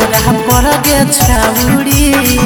तोरा पर गे छाउरी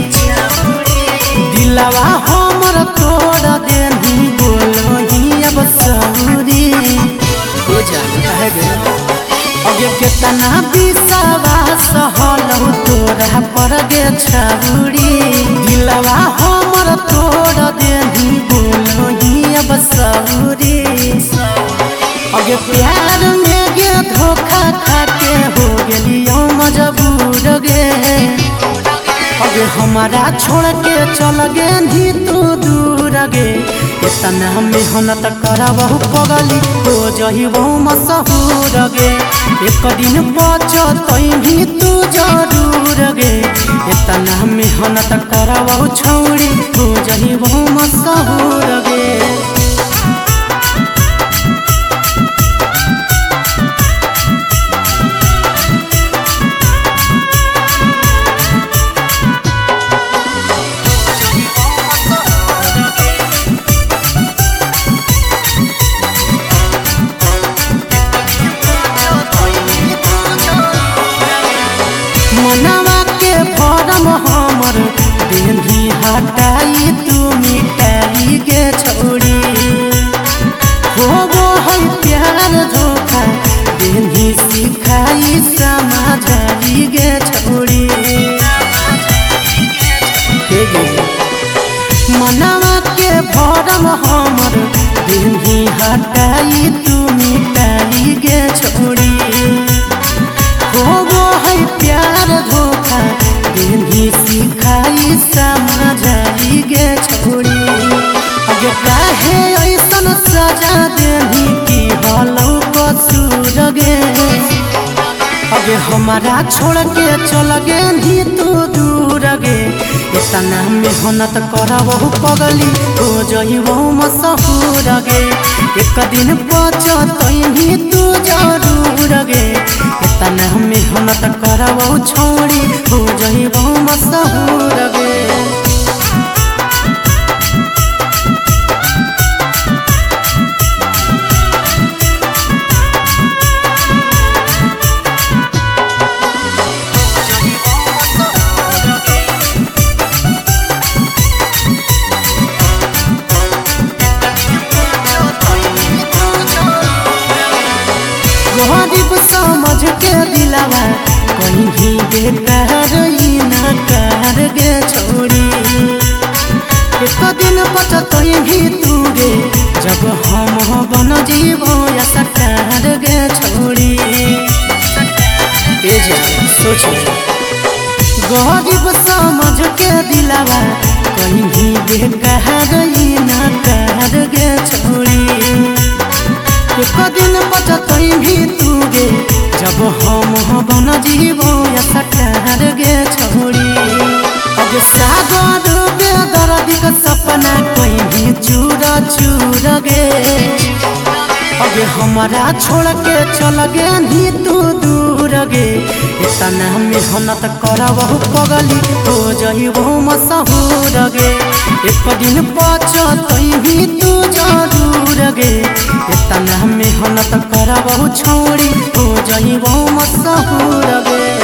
दिलवा हमर तोड़ देनी बोलही अब सौरी हो जाए अगे केतना विश्वास हलौ तोरा पर गे छाउरी दिलवा हमर तोड़ देनी बोलही अब सौरी अगे प्यार में गे धोखा खाके हो गेलियो मजबूर गे अगे हमारा छोड़ के चल गे नी तू दूर गे इतना मेहनत करबहु पगली हो जहिबो मशहूर गे एक दिन बचतै भी तू जरूर गे इतना मेहनत करबहु छौरी हो जहिबो मशहूर गे मनवा के फरम हमर देही हटाई तू मिटाई गे छोड़ी होबो है प्यार धोखा देही सिखाई समझाई गे छोड़ी मनवा के फरम हमर देही हटाई तू मिटाई गे छोड़ी होबो है प्यार धोखा देही सिखाई समझाई गे छोड़ी अगे काहे ऐसन सजा देही की हलौ कसूर गे अगे हमारा छोड़ के चल गे नी तू दूर गे इतना मेहनत करबहु पगली हो जहिबो मशहूर गे एक दिन बचतै भी तू जरूर गे इतना मेहनत करबहु छौरी हो जहिबो मशहूर गे गरीब समझ के दिलवा कहीं भी बेकार ना कर गे छोड़ी एक दिन बचतै भी तू गे जब हम बन जीवो या सकार गे छोड़ी सोच गरीब समझ के दिलवा कहीं भी बेकार ना कर गे छोड़ी एक दिन बचतै भी तू गे जब हम बन जीवो या सकार गे छोड़ी अगे सागर बेदर्दी का सपना कोई भी चूर चूर गे अगे हमारा छोड़ के चल गे नी तू दूर गे इतना मेहनत करबहु पगली हो जहिबो मशहूर गे एक दिन बचतै भी तू जरूर गे इतना मेहनत करबहु छौरी हो जहिबो मशहूर गे।